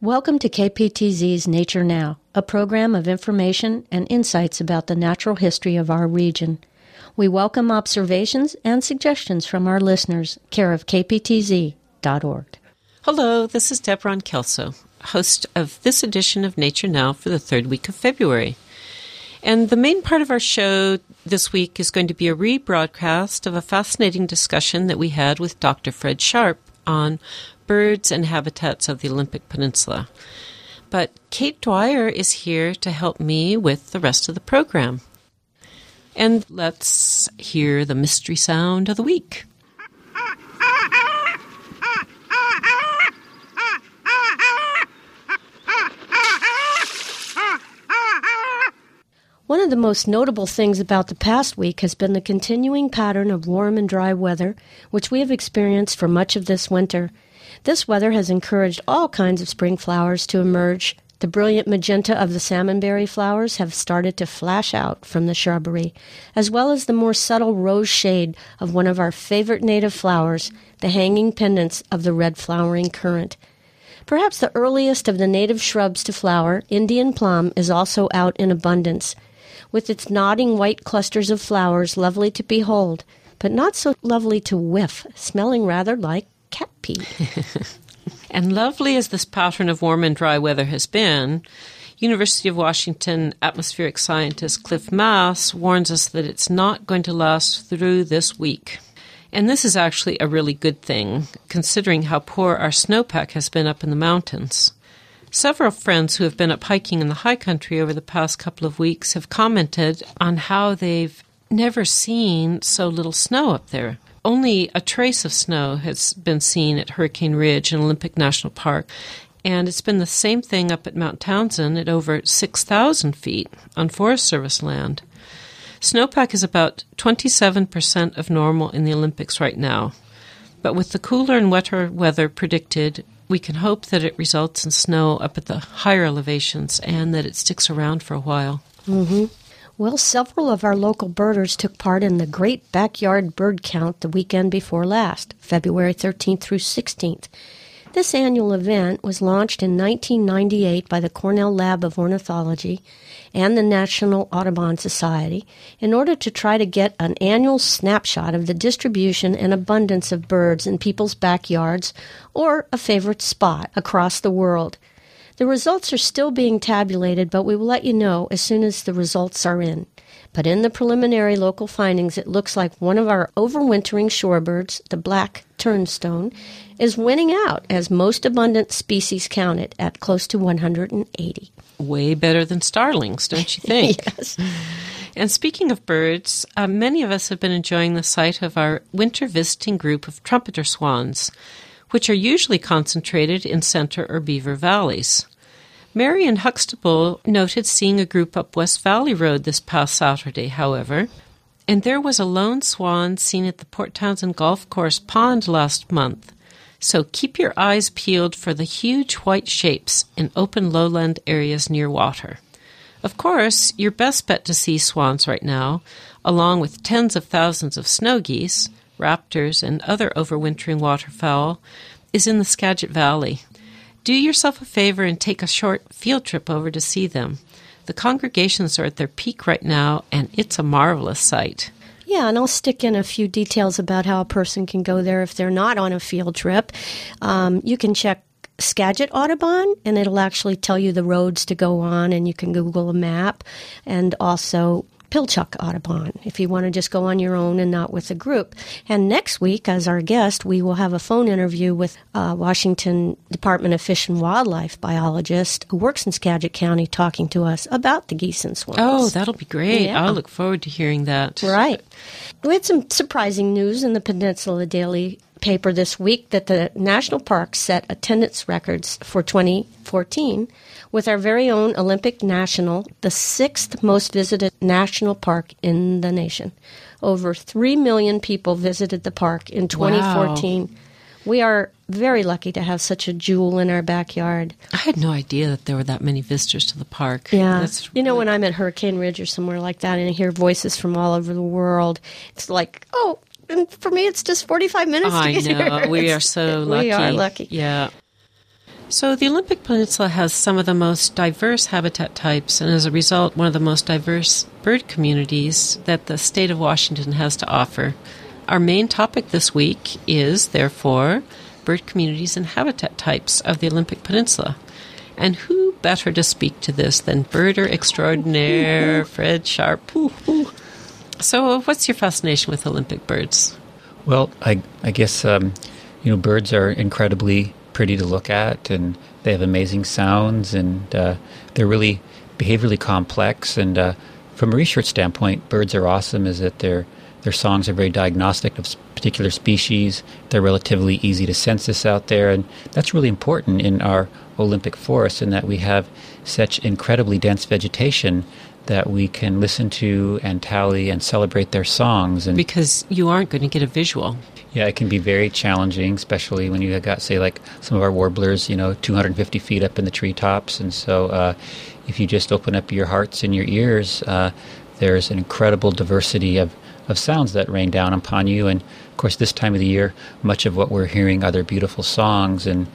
Welcome to KPTZ's Nature Now, a program of information and insights about the natural history of our region. We welcome observations and suggestions from our listeners, care of kptz.org. Hello, this is Deborah Kelso, host of this edition of Nature Now for the third week of February. And the main part of our show this week is going to be a rebroadcast of a fascinating discussion that we had with Dr. Fred Sharp on birds and habitats of the Olympic Peninsula. But Kate Dwyer is here to help me with the rest of the program. And let's hear the mystery sound of the week. One of the most notable things about the past week has been the continuing pattern of warm and dry weather, which we have experienced for much of this winter. This weather has encouraged all kinds of spring flowers to emerge. The brilliant magenta of the salmonberry flowers have started to flash out from the shrubbery, as well as the more subtle rose shade of one of our favorite native flowers, the hanging pendants of the red flowering currant. Perhaps the earliest of the native shrubs to flower, Indian plum, is also out in abundance, with its nodding white clusters of flowers lovely to behold, but not so lovely to whiff, smelling rather like cat pee. And lovely as this pattern of warm and dry weather has been, University of Washington atmospheric scientist Cliff Mass warns us that it's not going to last through this week. And this is actually a really good thing, considering how poor our snowpack has been up in the mountains. Several friends who have been up hiking in the high country over the past couple of weeks have commented on how they've never seen so little snow up there. Only a trace of snow has been seen at Hurricane Ridge and Olympic National Park, and it's been the same thing up at Mount Townsend at over 6,000 feet on Forest Service land. Snowpack is about 27% of normal in the Olympics right now, but with the cooler and wetter weather predicted, we can hope that it results in snow up at the higher elevations and that it sticks around for a while. Well, several of our local birders took part in the Great Backyard Bird Count the weekend before last, February 13th through 16th. This annual event was launched in 1998 by the Cornell Lab of Ornithology and the National Audubon Society in order to try to get an annual snapshot of the distribution and abundance of birds in people's backyards or a favorite spot across the world. The results are still being tabulated, but we will let you know as soon as the results are in. But in the preliminary local findings, it looks like one of our overwintering shorebirds, the black turnstone, is winning out as most abundant species counted at close to 180. Way better than starlings, don't you think? Yes. And speaking of birds, many of us have been enjoying the sight of our winter visiting group of trumpeter swans, which are usually concentrated in Center or Beaver Valleys. Marion Huxtable noted seeing a group up West Valley Road this past Saturday, however, and there was a lone swan seen at the Port Townsend Golf Course pond last month. So keep your eyes peeled for the huge white shapes in open lowland areas near water. Of course, your best bet to see swans right now, along with tens of thousands of snow geese, raptors, and other overwintering waterfowl, is in the Skagit Valley. Do yourself a favor and take a short field trip over to see them. The congregations are at their peak right now, and it's a marvelous sight. Yeah, and I'll stick in a few details about how a person can go there if they're not on a field trip. You can check Skagit Audubon, and it'll actually tell you the roads to go on, and you can Google a map, and also Pilchuck Audubon, if you want to just go on your own and not with a group. And next week, as our guest, we will have a phone interview with Washington Department of Fish and Wildlife biologist who works in Skagit County talking to us about the geese and swans. Oh, that'll be great. Yeah. I'll look forward to hearing that. Right. We had some surprising news in the Peninsula Daily paper this week that the national parks set attendance records for 2014 with our very own Olympic National, the sixth most visited national park in the nation. Over 3 million people visited the park in 2014. Wow. We are very lucky to have such a jewel in our backyard. I had no idea that there were that many visitors to the park. Yeah. That's you know, when I'm at Hurricane Ridge or somewhere like that and I hear voices from all over the world, it's like, oh, and for me it's just 45 minutes to get here. I know. We are so lucky. We are lucky. Yeah. So the Olympic Peninsula has some of the most diverse habitat types, and as a result, one of the most diverse bird communities that the state of Washington has to offer. Our main topic this week is, therefore, bird communities and habitat types of the Olympic Peninsula. And who better to speak to this than birder extraordinaire Fred Sharp? So what's your fascination with Olympic birds? Well, I guess, birds are incredibly pretty to look at, and they have amazing sounds, and they're really behaviorally complex. And from a research standpoint, birds are awesome, is that their songs are very diagnostic of particular species. They're relatively easy to census out there, and that's really important in our Olympic forest in that we have such incredibly dense vegetation that we can listen to and tally and celebrate their songs. And because you aren't going to get a visual. Yeah, it can be very challenging, especially when you got, say, like some of our warblers, 250 feet up in the treetops. And so if you just open up your hearts and your ears, there's an incredible diversity of sounds that rain down upon you. And, of course, this time of the year, much of what we're hearing are their beautiful songs. And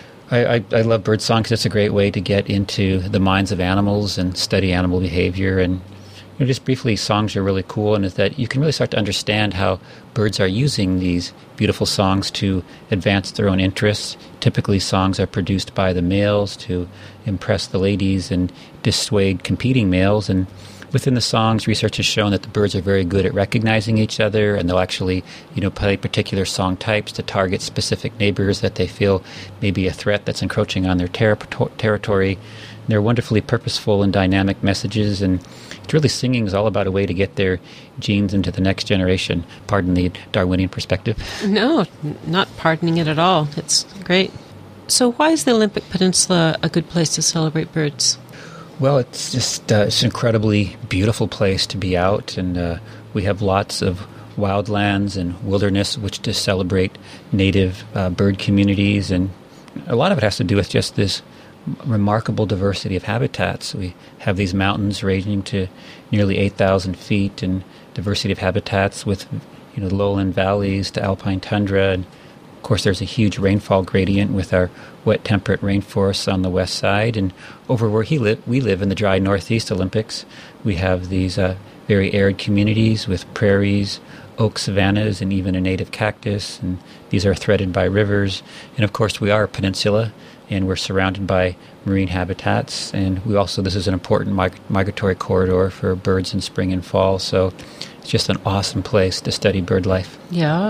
I love bird song because it's a great way to get into the minds of animals and study animal behavior. And just briefly, songs are really cool, and is that you can really start to understand how birds are using these beautiful songs to advance their own interests. Typically, songs are produced by the males to impress the ladies and dissuade competing males. And within the songs, research has shown that the birds are very good at recognizing each other, and they'll actually, play particular song types to target specific neighbors that they feel may be a threat that's encroaching on their territory. And they're wonderfully purposeful and dynamic messages, and it's really singing is all about a way to get their genes into the next generation. Pardon the Darwinian perspective. No, not pardoning it at all. It's great. So why is the Olympic Peninsula a good place to celebrate birds? Well, it's just it's an incredibly beautiful place to be out, and we have lots of wildlands and wilderness which to celebrate native bird communities, and a lot of it has to do with just this remarkable diversity of habitats. We have these mountains ranging to nearly 8,000 feet, and diversity of habitats with lowland valleys to alpine tundra. And of course, there's a huge rainfall gradient with our wet temperate rainforests on the west side. And over where we live in the dry northeast Olympics, we have these very arid communities with prairies, oak savannas, and even a native cactus. And these are threaded by rivers. And of course, we are a peninsula, and we're surrounded by marine habitats. And this is an important migratory corridor for birds in spring and fall. So it's just an awesome place to study bird life. Yeah.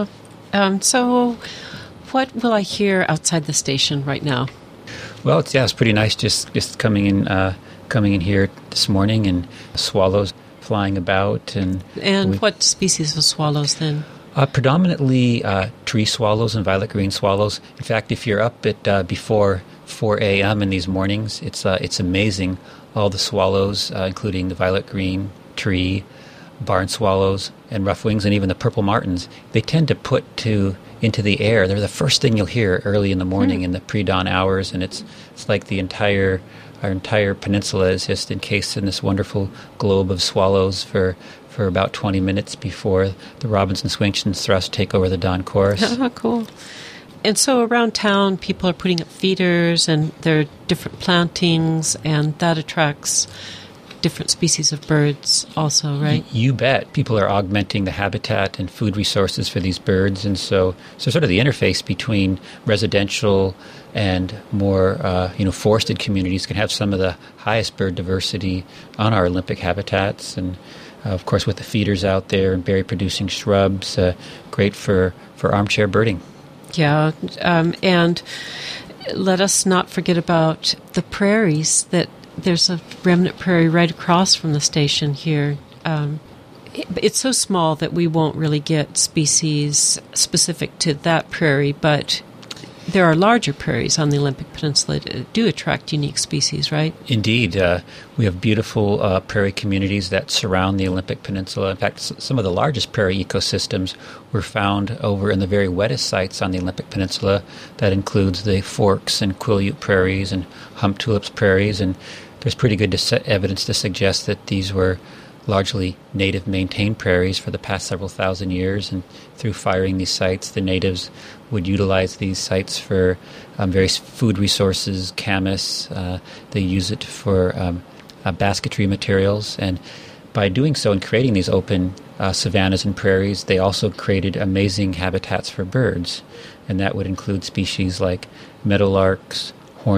So what will I hear outside the station right now? Well, it's pretty nice just coming in here this morning, and swallows flying about. And what species of swallows then? Predominantly tree swallows and violet green swallows. In fact, if you're up at before 4 a.m. in these mornings, it's amazing. All the swallows, including the violet green, tree, barn swallows, and rough wings, and even the purple martins, they tend to put into the air. They're the first thing you'll hear early in the morning in the pre-dawn hours, and it's like our entire peninsula is just encased in this wonderful globe of swallows for about 20 minutes before the robins and swingchins thrust take over the dawn chorus. Oh, cool. And so around town, people are putting up feeders, and there are different plantings, and that attracts different species of birds also, right? You bet. People are augmenting the habitat and food resources for these birds. And so sort of the interface between residential and more, forested communities can have some of the highest bird diversity on our Olympic habitats. And, of course, with the feeders out there and berry-producing shrubs, great for armchair birding. Yeah, and let us not forget about the prairies that there's a remnant prairie right across from the station here. It's so small that we won't really get species specific to that prairie, but there are larger prairies on the Olympic Peninsula that do attract unique species, right? Indeed. We have beautiful prairie communities that surround the Olympic Peninsula. In fact, some of the largest prairie ecosystems were found over in the very wettest sites on the Olympic Peninsula. That includes the Forks and Quileute prairies and Hump Tulips prairies, and there's pretty good evidence to suggest that these were largely native maintained prairies for the past several thousand years, and through firing these sites, the natives would utilize these sites for various food resources, camas. They use it for basketry materials, and by doing so and creating these open savannas and prairies, they also created amazing habitats for birds, and that would include species like meadowlarks,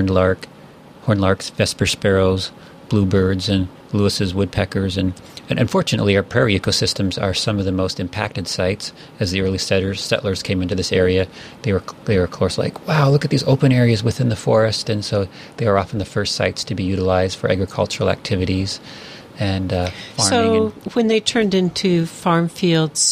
hornlarks, vesper sparrows, bluebirds, and Lewis's woodpeckers. And unfortunately, our prairie ecosystems are some of the most impacted sites. As the early settlers came into this area, they were of course like, wow, look at these open areas within the forest, and so they are often the first sites to be utilized for agricultural activities and farming. So when they turned into farm fields,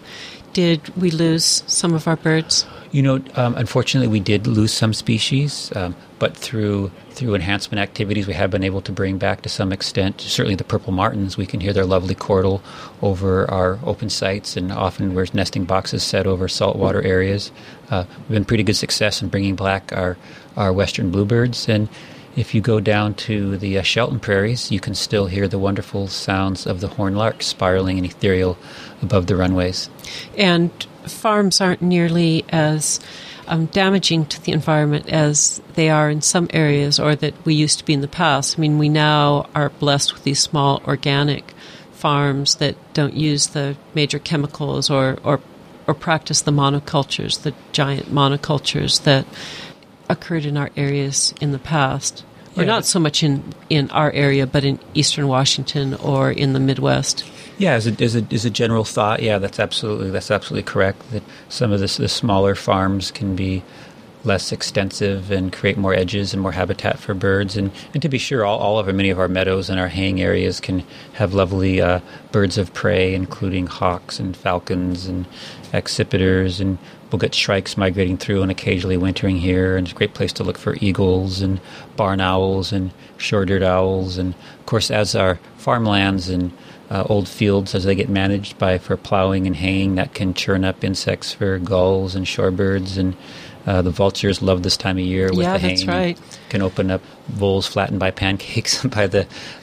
did we lose some of our birds? Unfortunately, we did lose some species, but through enhancement activities, we have been able to bring back to some extent. Certainly, the purple martins, we can hear their lovely chortle over our open sites, and often we're nesting boxes set over saltwater areas. We've been pretty good success in bringing back our western bluebirds, and if you go down to the Shelton prairies, you can still hear the wonderful sounds of the horned larks spiraling and ethereal above the runways. And farms aren't nearly as damaging to the environment as they are in some areas, or that we used to be in the past. I mean, we now are blessed with these small organic farms that don't use the major chemicals or practice the monocultures, the giant monocultures that occurred in our areas in the past. Or not so much in our area, but in eastern Washington or in the Midwest. Yeah, as a general thought, yeah, that's absolutely correct. That some of the smaller farms can be less extensive and create more edges and more habitat for birds. And to be sure, many of our meadows and our haying areas can have lovely birds of prey, including hawks and falcons and accipiters, and we'll get shrikes migrating through and occasionally wintering here. And it's a great place to look for eagles and barn owls and short-eared owls. And of course, as our farmlands and old fields, as they get managed for plowing and haying, that can churn up insects for gulls and shorebirds, and the vultures love this time of year with the haying. Yeah, that's right. Can open up voles flattened by pancakes by the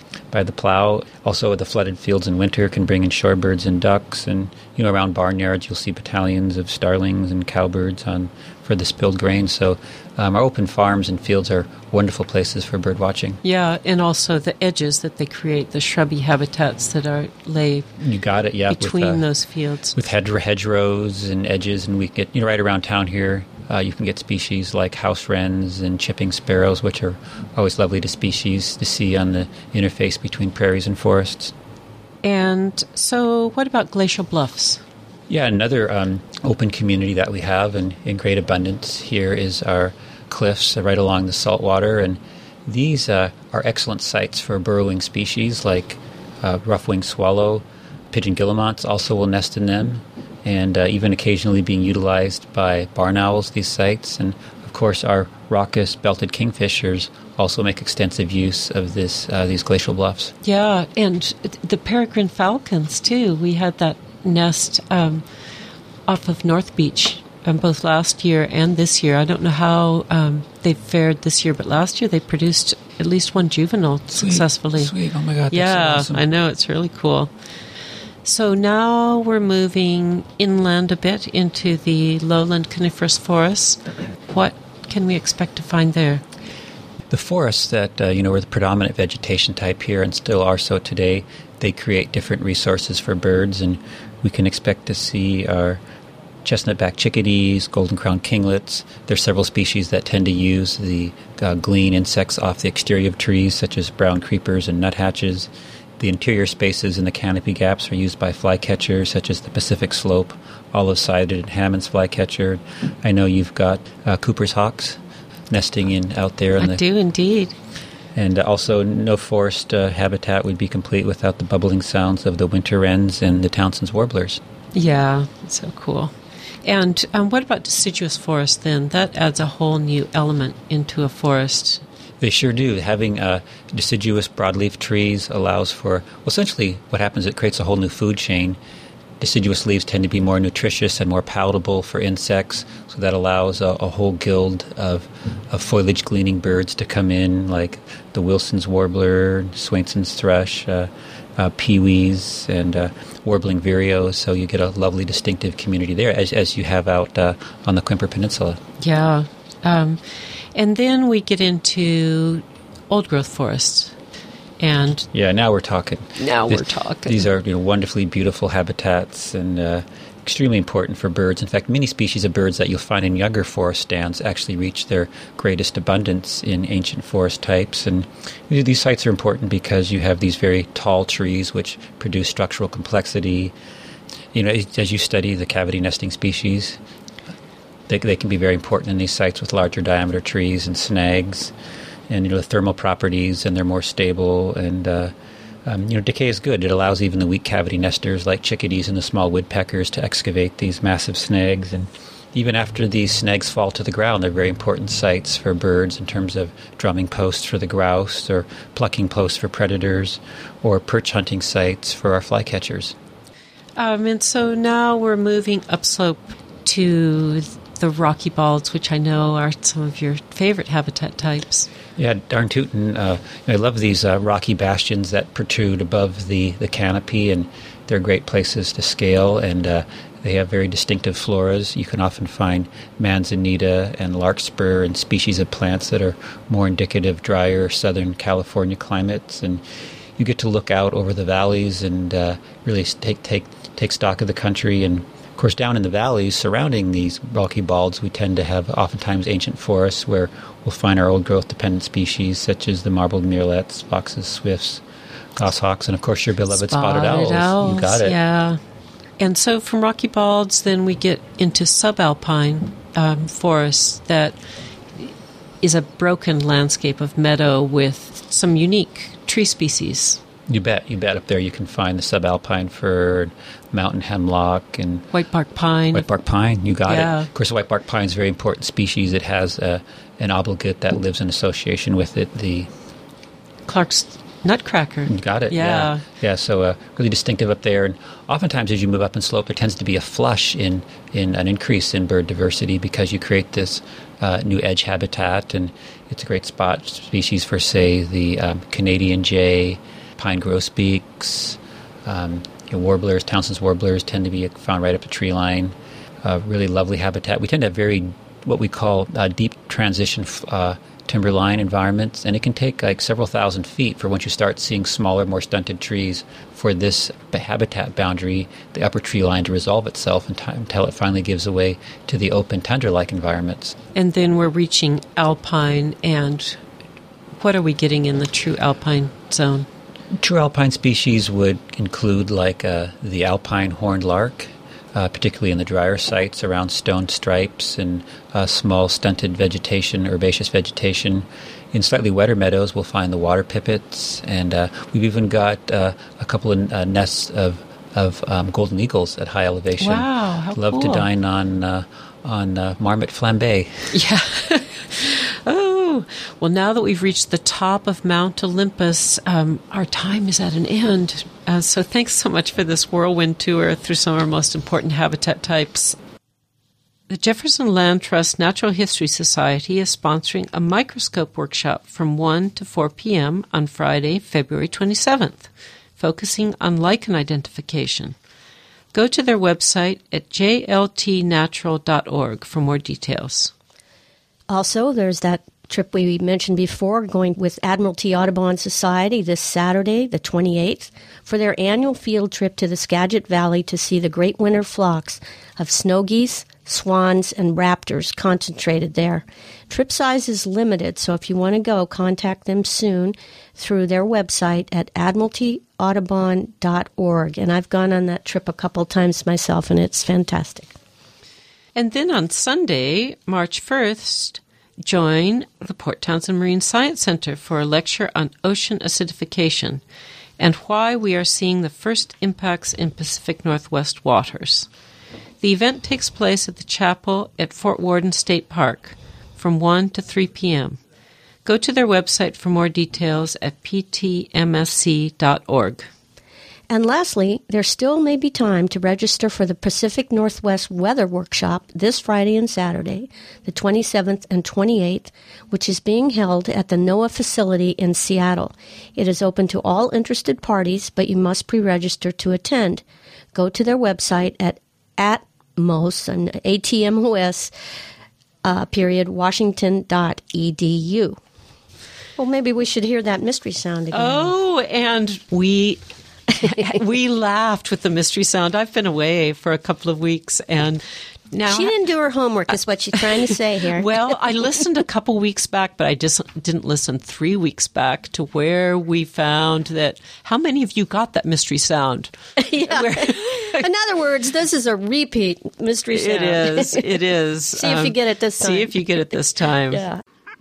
plow. Also, the flooded fields in winter can bring in shorebirds and ducks, and around barnyards you'll see battalions of starlings and cowbirds for the spilled grain. So our open farms and fields are wonderful places for bird watching. Yeah, and also the edges that they create, the shrubby habitats that you got it, yeah, between those fields. With hedgerows and edges, and we get right around town here. You can get species like house wrens and chipping sparrows, which are always lovely to see on the interface between prairies and forests. And so what about glacial bluffs? Yeah, another open community that we have in great abundance here is our cliffs right along the saltwater. And these are excellent sites for burrowing species like rough-winged swallow. Pigeon guillemots also will nest in them, and even occasionally being utilized by barn owls, these sites. And of course, our raucous belted kingfishers also make extensive use of these glacial bluffs. Yeah, and the peregrine falcons too. We had that nest off of North Beach both last year and this year. I don't know how they've fared this year, but last year they produced at least one juvenile successfully. Sweet, oh my God, yeah, that's so awesome. I know, it's really cool. So now we're moving inland a bit into the lowland coniferous forests. What can we expect to find there? The forests that were the predominant vegetation type here and still are so today, they create different resources for birds, and we can expect to see our chestnut-backed chickadees, golden-crowned kinglets. There's several species that tend to use the glean insects off the exterior of trees, such as brown creepers and nuthatches. The interior spaces in the canopy gaps are used by flycatchers, such as the Pacific slope, olive-sided, and Hammond's flycatcher. I know you've got Cooper's hawks nesting out there. I do indeed. And also, no forest habitat would be complete without the bubbling sounds of the winter wrens and the Townsend's warblers. Yeah, that's so cool. And what about deciduous forest then? That adds a whole new element into a forest. They sure do. Having deciduous broadleaf trees allows for, essentially what happens, it creates a whole new food chain. deciduous leaves tend to be more nutritious and more palatable for insects, so that allows a whole guild of foliage-gleaning birds to come in, like the Wilson's warbler, Swainson's thrush, peewees, and warbling vireos. So you get a lovely, distinctive community there, as you have out on the Quimper Peninsula. Yeah. And then we get into old-growth forests. And now we're talking. These are wonderfully beautiful habitats and extremely important for birds. In fact, many species of birds that you'll find in younger forest stands actually reach their greatest abundance in ancient forest types. And these sites are important because you have these very tall trees which produce structural complexity. As you study the cavity nesting species, they can be very important in these sites with larger diameter trees and snags. And the thermal properties, and they're more stable. And decay is good. It allows even the weak cavity nesters like chickadees and the small woodpeckers to excavate these massive snags. And even after these snags fall to the ground, they're very important sites for birds in terms of drumming posts for the grouse, or plucking posts for predators, or perch hunting sites for our flycatchers. And so now we're moving upslope to the Rocky Balds, which I know are some of your favorite habitat types. Yeah, darn tootin'. I love these rocky bastions that protrude above the canopy, and they're great places to scale, and they have very distinctive floras. You can often find manzanita and larkspur and species of plants that are more indicative of drier Southern California climates, and you get to look out over the valleys and really take stock of the country. And of course, down in the valleys surrounding these Rocky Balds, we tend to have oftentimes ancient forests where we'll find our old-growth dependent species, such as the marbled murrelets, foxes, swifts, goshawks, and of course your beloved spotted owls. You got it. Yeah. And so from Rocky Balds, then we get into subalpine forests that is a broken landscape of meadow with some unique tree species. You bet. Up there you can find the subalpine fir, mountain hemlock, and whitebark pine. You got it. Of course, the whitebark pine is a very important species. It has an obligate that lives in association with it, the Clark's nutcracker. You got it. Yeah. So really distinctive up there. And oftentimes as you move up in slope, there tends to be a flush in an increase in bird diversity because you create this new edge habitat, and it's a great spot species for, say, the Canadian jay, pine grosbeaks, warblers, Townsend's warblers tend to be found right up the tree line. Really lovely habitat. We tend to have very, what we call deep transition timberline environments, and it can take like several thousand feet for once you start seeing smaller, more stunted trees for this habitat boundary, the upper tree line, to resolve itself until it finally gives away to the open tundra-like environments. And then we're reaching alpine, and what are we getting in the true alpine zone? True alpine species would include like the alpine horned lark, particularly in the drier sites around stone stripes and small stunted vegetation, herbaceous vegetation. In slightly wetter meadows, we'll find the water pipits, and we've even got a couple of nests of golden eagles at high elevation. Wow, how Love cool. to dine on marmot flambé. Yeah. Oh, well, now that we've reached the top of Mount Olympus, our time is at an end. So thanks so much for this whirlwind tour through some of our most important habitat types. The Jefferson Land Trust Natural History Society is sponsoring a microscope workshop from 1 to 4 p.m. on Friday, February 27th, focusing on lichen identification. Go to their website at jltnatural.org for more details. Also, there's that trip we mentioned before, going with Admiralty Audubon Society this Saturday, the 28th, for their annual field trip to the Skagit Valley to see the great winter flocks of snow geese, swans, and raptors concentrated there. Trip size is limited, so if you want to go, contact them soon through their website at admiraltyaudubon.org. And I've gone on that trip a couple times myself, and it's fantastic. And then on Sunday, March 1st, join the Port Townsend Marine Science Center for a lecture on ocean acidification and why we are seeing the first impacts in Pacific Northwest waters. The event takes place at the chapel at Fort Worden State Park from 1 to 3 p.m. Go to their website for more details at ptmsc.org. And lastly, there still may be time to register for the Pacific Northwest Weather Workshop this Friday and Saturday, the 27th and 28th, which is being held at the NOAA facility in Seattle. It is open to all interested parties, but you must pre-register to attend. Go to their website at ATMOS, and ATMOS, Washington.edu. Well, maybe we should hear that mystery sound again. Oh, and we laughed with the mystery sound. I've been away for a couple of weeks, and now she didn't do her homework, is what she's trying to say here. Well, I listened a couple weeks back, but I just didn't listen 3 weeks back to where we found that. How many of you got that mystery sound? Yeah. In other words, this is a repeat mystery sound. It is. See if you get it this time. See if you get it this time. Yeah.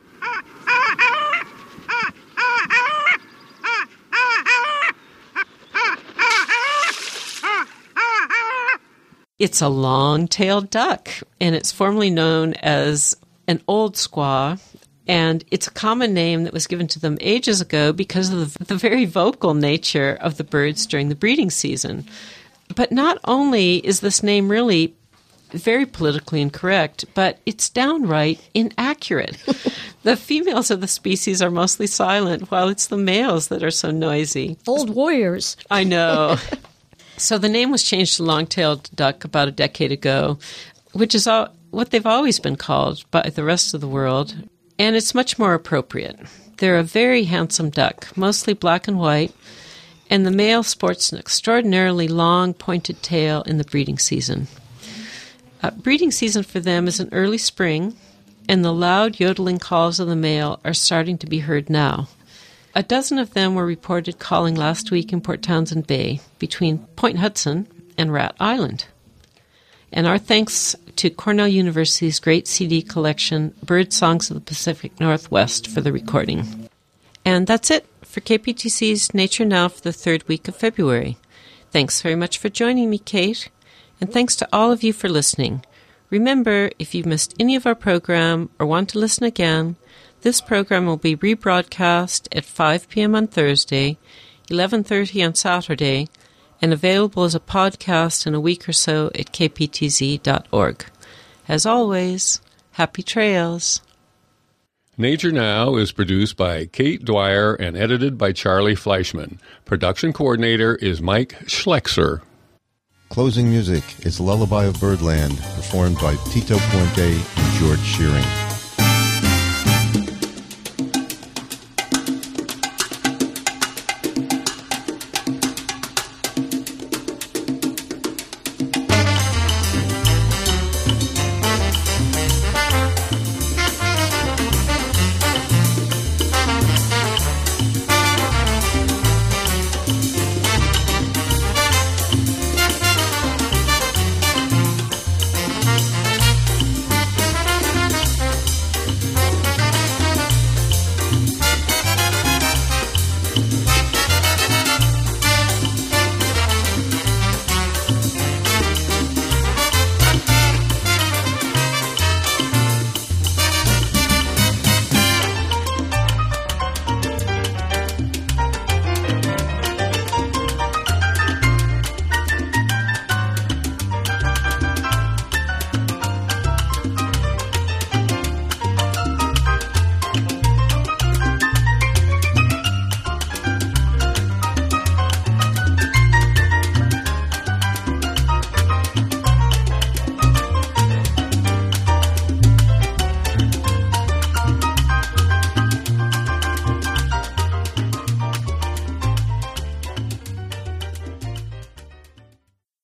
It's a long-tailed duck, and it's formerly known as an old squaw, and it's a common name that was given to them ages ago because of the very vocal nature of the birds during the breeding season. But not only is this name really very politically incorrect, but it's downright inaccurate. The females of the species are mostly silent, while it's the males that are so noisy. Old warriors. I know. So the name was changed to long-tailed duck about a decade ago, which is what they've always been called by the rest of the world, and it's much more appropriate. They're a very handsome duck, mostly black and white, and the male sports an extraordinarily long, pointed tail in the breeding season. Breeding season for them is in early spring, and the loud yodeling calls of the male are starting to be heard now. A dozen of them were reported calling last week in Port Townsend Bay, between Point Hudson and Rat Island. And our thanks to Cornell University's great CD collection, Bird Songs of the Pacific Northwest, for the recording. And that's it for KPTC's Nature Now for the third week of February. Thanks very much for joining me, Kate, and thanks to all of you for listening. Remember, if you've missed any of our program or want to listen again, this program will be rebroadcast at 5 p.m. on Thursday, 11:30 on Saturday, and available as a podcast in a week or so at kptz.org. As always, happy trails. Nature Now is produced by Kate Dwyer and edited by Charlie Fleischman. Production coordinator is Mike Schlexer. Closing music is Lullaby of Birdland, performed by Tito Puente and George Shearing.